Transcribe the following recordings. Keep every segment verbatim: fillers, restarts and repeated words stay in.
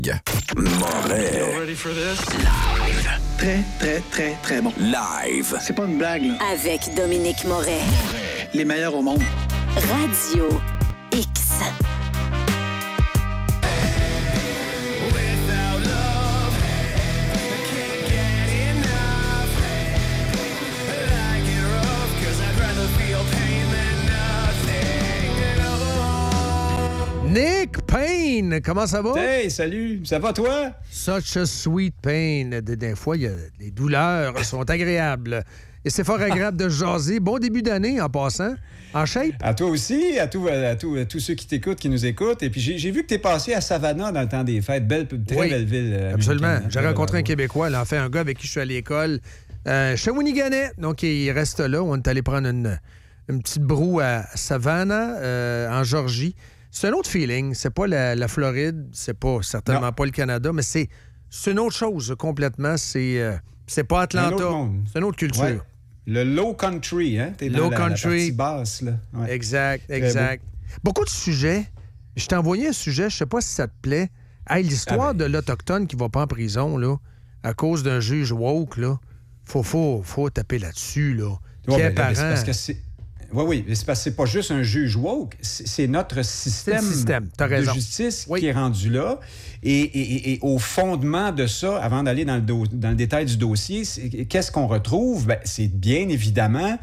Moret. You ready for this? Live. Très, très, très, très bon. Live. C'est pas une blague, là. Avec Dominique Moret. Moret. Les meilleurs au monde. Radio X. Nick Payne, comment ça va? Hey, salut, ça va toi? Such a sweet pain. Des, des fois, y a, les douleurs sont agréables. Et c'est fort agréable de jaser. Bon début d'année en passant. En shape? À toi aussi, à, tout, à, tout, à tous ceux qui t'écoutent, qui nous écoutent. Et puis j'ai, j'ai vu que t'es passé à Savannah dans le temps des fêtes. Belle, très oui, belle ville. Euh, absolument. J'ai rencontré un bravo. Québécois, là, en fait, un gars avec qui je suis à l'école. Euh, Shawiniganet. Donc, il reste là. On est allé prendre une, une petite broue à Savannah, euh, en Georgie. C'est un autre feeling. C'est pas la, la Floride, c'est pas certainement non. pas le Canada, mais c'est, c'est une autre chose complètement. C'est, euh, c'est pas Atlanta. Un autre monde. C'est une autre culture. Ouais. Le low country, hein? T'es Low dans la, country. la partie basse, là. Ouais. Exact, exact. Beaucoup de sujets. Je t'ai envoyé un sujet, je sais pas si ça te plaît. Hey, l'histoire ah ben. de l'Autochtone qui va pas en prison, là, à cause d'un juge woke, là, faut, faut, faut taper là-dessus, là. Ouais, Quel ben, là, parent... c'est parce que c'est... Oui, oui, mais c'est parce que c'est pas juste un juge woke, c'est, c'est notre système, C'est le système. T'as de raison. justice Oui. qui est rendu là. Et, et, et, et au fondement de ça, avant d'aller dans le, do- dans le détail du dossier, c'est, qu'est-ce qu'on retrouve? Ben, c'est bien évidemment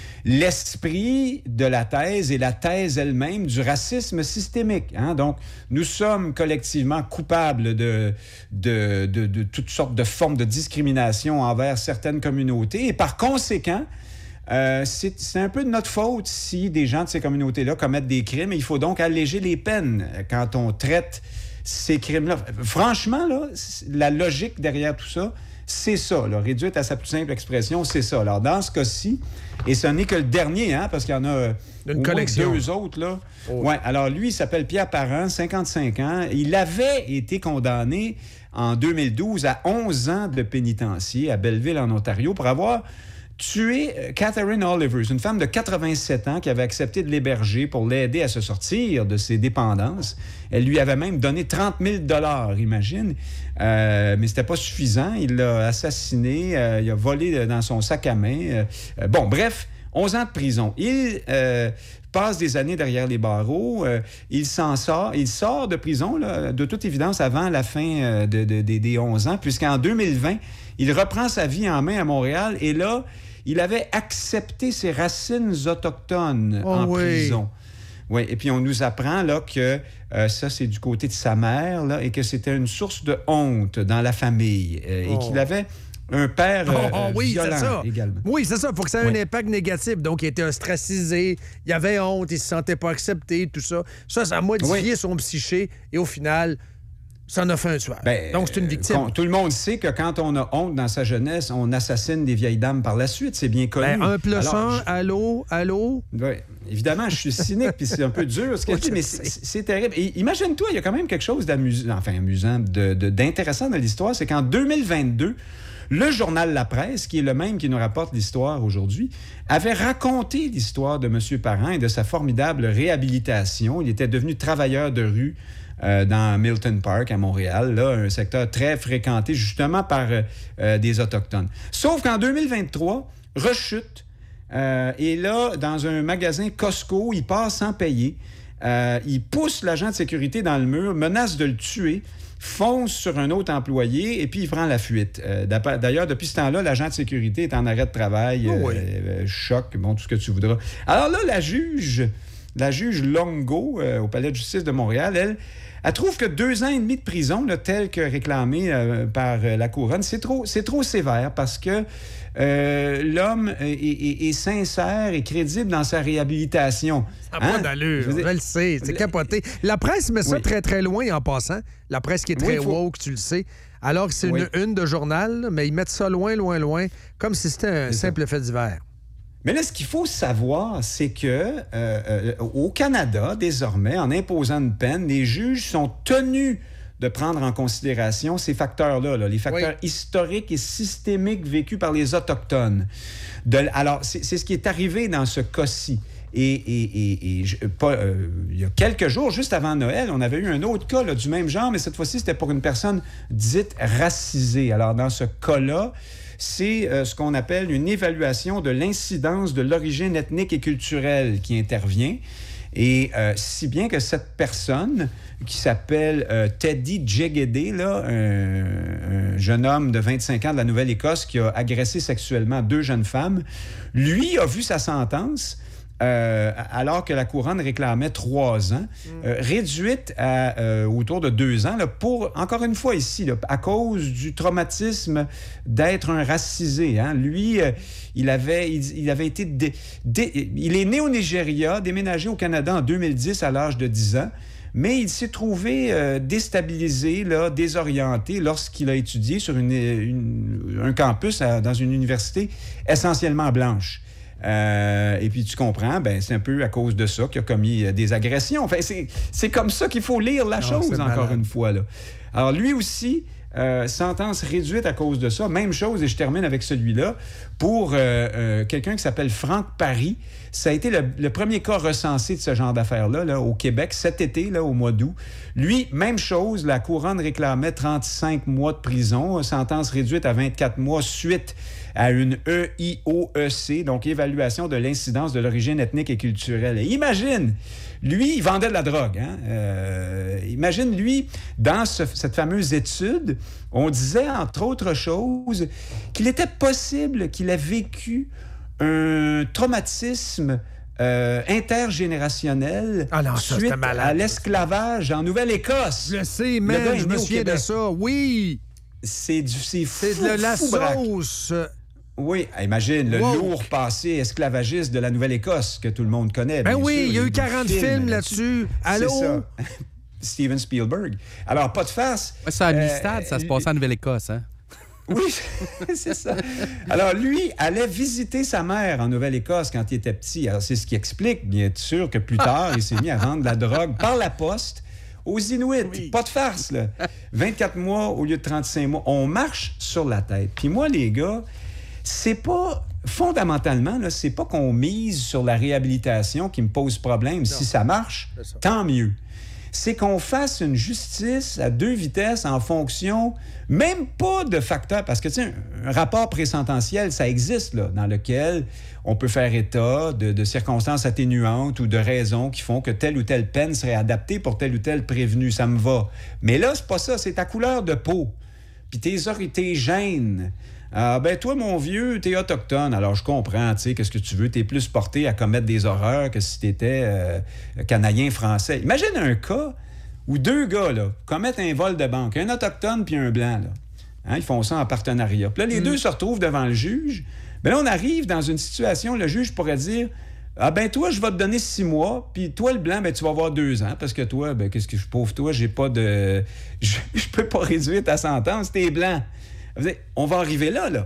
l'esprit de la thèse et la thèse elle-même du racisme systémique. Hein? Donc, nous sommes collectivement coupables de, de, de, de toutes sortes de formes de discrimination envers certaines communautés. Et par conséquent, Euh, c'est, c'est un peu de notre faute si des gens de ces communautés-là commettent des crimes. Et il faut donc alléger les peines quand on traite ces crimes-là. Franchement, là, la logique derrière tout ça, c'est ça. Là, réduite à sa plus simple expression, c'est ça. Alors, dans ce cas-ci, et ce n'est que le dernier, hein, parce qu'il y en a Une au collection. moins deux autres. Là. Oh. Ouais, alors, lui, il s'appelle Pierre Parent, cinquante-cinq ans. Il avait été condamné en deux mille douze à onze ans de pénitencier à Belleville, en Ontario, pour avoir tué Catherine Olivers, une femme de quatre-vingt-sept ans qui avait accepté de l'héberger pour l'aider à se sortir de ses dépendances. Elle lui avait même donné trente mille dollars, imagine. Euh, mais c'était pas suffisant. Il l'a assassiné, euh, il a volé dans son sac à main. Euh, bon, bref, onze ans de prison. Il euh, passe des années derrière les barreaux. Euh, il s'en sort. Il sort de prison, là, de toute évidence, avant la fin euh, de, de, de, des onze ans, puisqu'en deux mille vingt, il reprend sa vie en main à Montréal. Et là, il avait accepté ses racines autochtones oh en oui. prison. Oui, et puis on nous apprend là, que euh, ça, c'est du côté de sa mère, là, et que c'était une source de honte dans la famille, euh, oh. et qu'il avait un père euh, oh, oh, oui, violent c'est ça. également. Oui, c'est ça. Il faut que ça ait oui. un impact négatif. Donc, il était ostracisé, il avait honte, il ne se sentait pas accepté, tout ça. Ça, ça a modifié oui. son psyché et au final... ça en a fait un tueur. Ben, Donc, c'est une victime. Con, tout le monde sait que quand on a honte dans sa jeunesse, on assassine des vieilles dames par la suite. C'est bien connu. Ben, un plus Alors, un, je... allô, allô? Oui, évidemment, je suis cynique, puis c'est un peu dur ce que oui, je dis, mais c'est, c'est terrible. Et imagine-toi, il y a quand même quelque chose d'amusant, enfin amusant, de, de, d'intéressant dans l'histoire, c'est qu'en deux mille vingt-deux, le journal La Presse, qui est le même qui nous rapporte l'histoire aujourd'hui, avait raconté l'histoire de M. Parent et de sa formidable réhabilitation. Il était devenu travailleur de rue Euh, dans Milton Park, à Montréal, là, un secteur très fréquenté justement par euh, des Autochtones. Sauf qu'en deux mille vingt-trois, rechute, euh, et là, dans un magasin Costco, il passe sans payer, euh, il pousse l'agent de sécurité dans le mur, menace de le tuer, fonce sur un autre employé et puis il prend la fuite. Euh, d'ailleurs, depuis ce temps-là, l'agent de sécurité est en arrêt de travail, oh oui. euh, choc, bon, tout ce que tu voudras. Alors là, la juge... La juge Longo, euh, au Palais de justice de Montréal, elle, elle trouve que deux ans et demi de prison, là, tel que réclamé euh, par euh, la Couronne, c'est trop, c'est trop sévère parce que euh, l'homme est, est, est sincère et crédible dans sa réhabilitation. Ça n'a hein? pas d'allure, je, dire, je le sais, c'est capoté. La presse met ça oui. très, très loin en passant. La presse qui est très oui, faut... woke, tu le sais. Alors que c'est oui. une une de journal, mais ils mettent ça loin, loin, loin, comme si c'était un c'est simple ça. fait divers. Mais là, ce qu'il faut savoir, c'est que euh, euh, au Canada, désormais, en imposant une peine, les juges sont tenus de prendre en considération ces facteurs-là, là, les facteurs oui. historiques et systémiques vécus par les Autochtones. De, alors, c'est, c'est ce qui est arrivé dans ce cas-ci. Et, et, et, et je, pas, euh, il y a quelques jours, juste avant Noël, on avait eu un autre cas là, du même genre, mais cette fois-ci, c'était pour une personne dite racisée. Alors, dans ce cas-là, c'est euh, ce qu'on appelle une évaluation de l'incidence de l'origine ethnique et culturelle qui intervient. Et euh, si bien que cette personne, qui s'appelle euh, Teddy Jegede, là, un, un jeune homme de vingt-cinq ans de la Nouvelle-Écosse qui a agressé sexuellement deux jeunes femmes, lui a vu sa sentence, euh, alors que la couronne réclamait trois ans, euh, réduite à euh, autour de deux ans, là, pour, encore une fois ici, là, à cause du traumatisme d'être un racisé. Hein. Lui, euh, il, avait, il, il avait été... Dé, dé, il est né au Nigeria, déménagé au Canada en deux mille dix à l'âge de dix ans, mais il s'est trouvé euh, déstabilisé, là, désorienté lorsqu'il a étudié sur une, une, un campus à, dans une université essentiellement blanche. Euh, et puis, tu comprends, ben, c'est un peu à cause de ça qu'il a commis euh, des agressions. Enfin, c'est, c'est comme ça qu'il faut lire la non, chose, encore malade. Une fois. Là. Alors, lui aussi, euh, sentence réduite à cause de ça. Même chose, et je termine avec celui-là, pour euh, euh, quelqu'un qui s'appelle Franck Paris. Ça a été le, le premier cas recensé de ce genre d'affaires-là là, au Québec cet été, là, au mois d'août. Lui, même chose, la couronne réclamait trente-cinq mois de prison, sentence réduite à vingt-quatre mois suite à une E I O E C, donc évaluation de l'incidence de l'origine ethnique et culturelle. Et imagine, lui, il vendait de la drogue. Hein? Euh, imagine, lui, dans ce, cette fameuse étude, on disait, entre autres choses, qu'il était possible qu'il ait vécu un traumatisme euh, intergénérationnel ah non, ça, suite malade, à l'esclavage en Nouvelle-Écosse. Je sais, mais je me souviens de ça. Oui! C'est du c'est fou, C'est de la fou sauce. Braque. Oui, imagine le wow. lourd passé esclavagiste de la Nouvelle-Écosse que tout le monde connaît. Ben oui, sûr. il y a eu quarante films, films là-dessus. Allô? C'est ça. Steven Spielberg. Alors, pas de farce. Ouais, ça, à Amistad, euh, ça se passait en Nouvelle-Écosse, hein? Oui, c'est ça. Alors, lui allait visiter sa mère en Nouvelle-Écosse quand il était petit. Alors, c'est ce qui explique, bien sûr, que plus tard, il s'est mis à vendre de la drogue par la poste aux Inuits. Oui. Pas de farce, là. vingt-quatre mois au lieu de trente-cinq mois. On marche sur la tête. Puis moi, les gars, c'est pas... Fondamentalement, là, c'est pas qu'on mise sur la réhabilitation qui me pose problème. Non. Si ça marche, ça. Tant mieux. C'est qu'on fasse une justice à deux vitesses en fonction, même pas de facteurs, parce que, tu sais, un, un rapport présententiel, ça existe, là, dans lequel on peut faire état de, de circonstances atténuantes ou de raisons qui font que telle ou telle peine serait adaptée pour tel ou tel prévenu. Ça me va. Mais là, c'est pas ça. C'est ta couleur de peau. Puis tes, tes gènes. Ah, ben toi, mon vieux, t'es autochtone, alors je comprends, tu sais, qu'est-ce que tu veux, t'es plus porté à commettre des horreurs que si t'étais euh, canadien français. Imagine un cas où deux gars, là, commettent un vol de banque, un autochtone puis un blanc, là. Hein, ils font ça en partenariat. Puis là, les mm. deux se retrouvent devant le juge. Ben là, on arrive dans une situation, le juge pourrait dire, ah ben toi, je vais te donner six mois, puis toi, le blanc, ben tu vas avoir deux ans, parce que toi, ben qu'est-ce que je pauvre toi, j'ai pas de... Je, je peux pas réduire ta sentence, t'es blanc. On va arriver là, là.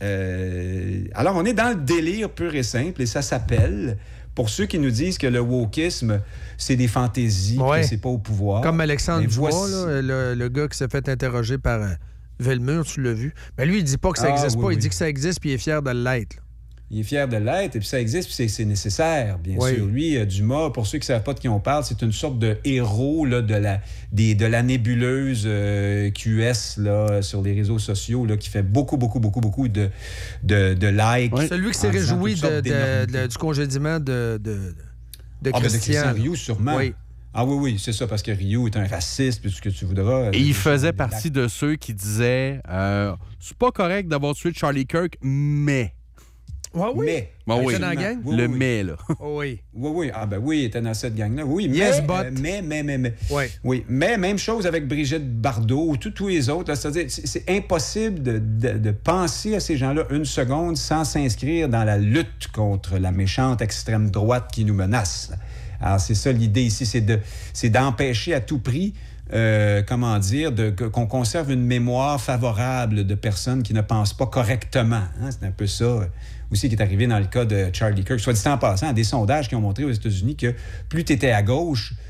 Euh, alors, on est dans le délire pur et simple, et ça s'appelle, pour ceux qui nous disent que le wokisme, c'est des fantaisies, ouais. que c'est pas au pouvoir. Comme Alexandre Dubois, voici... là, le, le gars qui s'est fait interroger par euh, Velmur, tu l'as vu. Mais lui, il dit pas que ça n'existe ah, oui, pas, oui. il dit que ça existe, puis il est fier de l'être. Là. Il est fier de l'être, et puis ça existe, puis c'est, c'est nécessaire, bien oui. sûr. Lui, euh, Dumas, pour ceux qui ne savent pas de qui on parle, c'est une sorte de héros là, de, la, des, de la nébuleuse euh, Q S là, sur les réseaux sociaux, là, qui fait beaucoup, beaucoup, beaucoup, beaucoup de, de, de likes. Oui. Celui qui s'est réjoui de, de, de, du congédiement de, de, de ah, Christian. Ben de Christian Rioux, sûrement. Oui. Ah oui, oui, c'est ça, parce que Rioux est un raciste, puis ce que tu voudras. Et il faisait partie de ceux qui disaient euh, c'est pas correct d'avoir tué Charlie Kirk, mais... Ouais, oui. Mais. Bon, oui. Il était dans la gang? Oui, le oui. mais, là. Oh, oui. Oui, oui. Ah, ben oui, il était dans cette gang-là. Oui, mais. Yes, but. Euh, mais, mais, mais, mais. Oui. Oui. Mais, même chose avec Brigitte Bardot ou tous les autres. Là, c'est-à-dire, c'est, c'est impossible de, de, de penser à ces gens-là une seconde sans s'inscrire dans la lutte contre la méchante extrême droite qui nous menace. Alors, c'est ça l'idée ici, c'est, de, c'est d'empêcher à tout prix. Euh, comment dire, de, qu'on conserve une mémoire favorable de personnes qui ne pensent pas correctement. Hein? C'est un peu ça aussi qui est arrivé dans le cas de Charlie Kirk. Soit dit en passant, des sondages qui ont montré aux États-Unis que plus tu étais à gauche,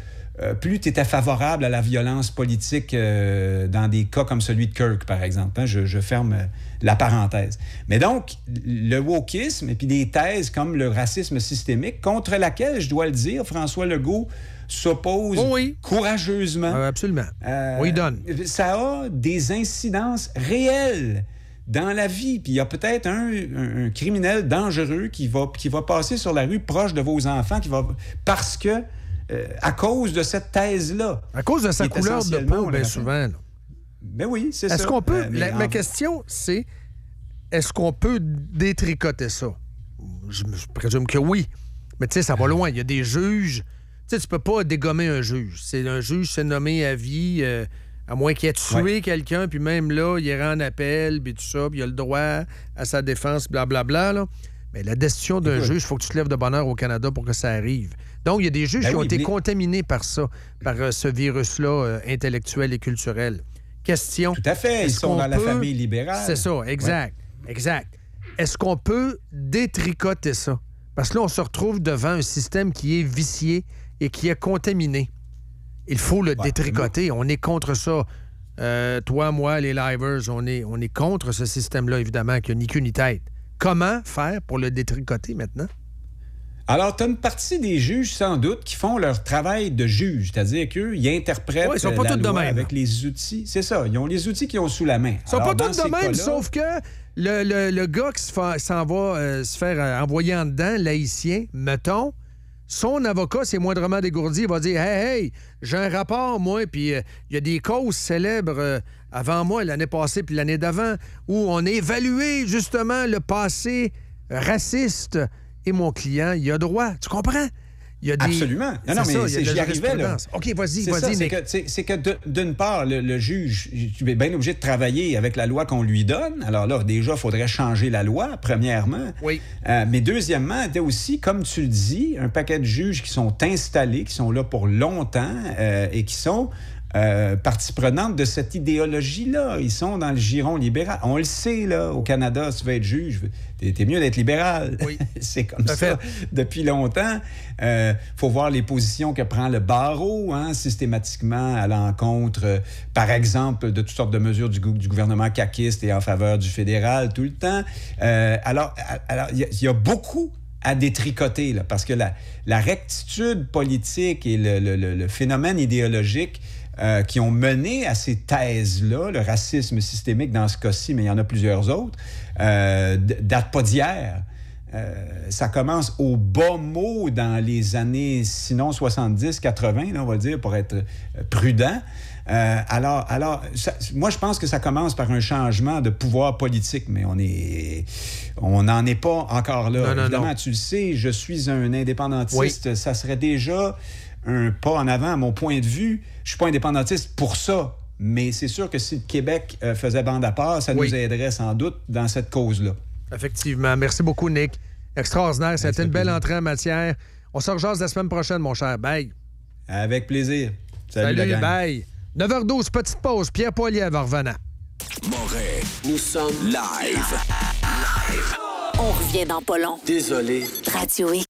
euh, plus tu étais favorable à la violence politique euh, dans des cas comme celui de Kirk, par exemple. Hein, je, je ferme euh, la parenthèse. Mais donc, le wokisme et puis des thèses comme le racisme systémique, contre laquelle, je dois le dire, François Legault s'oppose oh oui. courageusement. Euh, absolument. Euh, oui, donne. Ça a des incidences réelles dans la vie. Puis il y a peut-être un, un, un criminel dangereux qui va, qui va passer sur la rue proche de vos enfants qui va, parce que, euh, à cause de cette thèse-là. À cause de sa couleur de peau, bien souvent. Là. Ben oui, c'est ça. Est-ce qu'on peut... Euh, la, en... Ma question, c'est, est-ce qu'on peut détricoter ça? Je, je présume que oui. Mais tu sais, ça va loin. Il y a des juges... Tu sais, tu peux pas dégommer un juge. C'est un juge, c'est nommé à vie... Euh, à moins qu'il ait tué ouais. quelqu'un, puis même là, il ira en appel, puis tout ça, puis il a le droit à sa défense, blablabla. Là. Mais la destitution d'un Écoute. juge, il faut que tu te lèves de bonne heure au Canada pour que ça arrive. Donc, il y a des juges ben qui oui, ont été les... contaminés par ça, par euh, ce virus-là euh, intellectuel et culturel. Question... Tout à fait, ils sont dans peut... la famille libérale. C'est ça, exact, ouais. exact. Est-ce qu'on peut détricoter ça? Parce que là, on se retrouve devant un système qui est vicié et qui est contaminé. Il faut le ouais, détricoter. Non. On est contre ça. Euh, toi, moi, les livers, on est, on est contre ce système-là, évidemment, qui n'a ni queue ni tête. Comment faire pour le détricoter maintenant? Alors, tu as une partie des juges, sans doute, qui font leur travail de juge, c'est-à-dire qu'eux, ils interprètent ouais, ils sont pas la tous loi de même. Avec les outils. C'est ça, ils ont les outils qu'ils ont sous la main. Ils sont Alors, pas tous de même, sauf que le, le, le gars qui se fa... s'en va euh, se faire euh, envoyer en dedans, l'haïtien, mettons, son avocat, c'est moindrement dégourdi, il va dire « Hey, hey, j'ai un rapport, moi, puis il euh, y a des causes célèbres euh, avant moi, l'année passée puis l'année d'avant, où on a évalué, justement, le passé raciste. Et mon client, il a droit. Tu comprends? Il y a des... Absolument. Non, non, mais ça, c'est, j'y arrivais, là. OK, vas-y, c'est vas-y. Ça, mais... c'est, que, c'est, c'est que, de, d'une part, le, le juge, tu es bien obligé de travailler avec la loi qu'on lui donne. Alors là, déjà, il faudrait changer la loi, premièrement. Oui. Euh, mais deuxièmement, tu as aussi, comme tu le dis, un paquet de juges qui sont installés, qui sont là pour longtemps euh, et qui sont... Euh, partie prenante de cette idéologie-là. Ils sont dans le giron libéral. On le sait, là, au Canada, si tu veux être juge, t'es, t'es mieux d'être libéral. Oui. C'est comme ça fait. Depuis longtemps. Il euh, faut voir les positions que prend le barreau, hein, systématiquement à l'encontre, euh, par exemple, de toutes sortes de mesures du, du gouvernement caquiste et en faveur du fédéral tout le temps. Euh, alors, alors, il y, y a beaucoup à détricoter, là, parce que la, la rectitude politique et le, le, le, le phénomène idéologique Euh, qui ont mené à ces thèses-là, le racisme systémique dans ce cas-ci, mais il y en a plusieurs autres, euh, date pas d'hier. Euh, ça commence au bas mot dans les années, sinon soixante-dix, quatre-vingts, là, on va le dire, pour être prudent. Euh, alors, alors ça, moi, je pense que ça commence par un changement de pouvoir politique, mais on est, on n'en est pas encore là. Non, non, Évidemment, non. Tu le sais, je suis un indépendantiste. Oui. Ça serait déjà un pas en avant, à mon point de vue. Je suis pas indépendantiste pour ça, mais c'est sûr que si le Québec euh, faisait bande à part, ça oui. nous aiderait sans doute dans cette cause-là. Effectivement. Merci beaucoup, Nick. Extraordinaire. C'était une belle entrée en matière. On se rejase la semaine prochaine, mon cher. Bye. Avec plaisir. Salut, Salut bye. neuf heures douze, petite pause. Pierre Poilievre revenant. Moret, nous sommes live. Live. On revient dans pas long. Désolé. Radio X.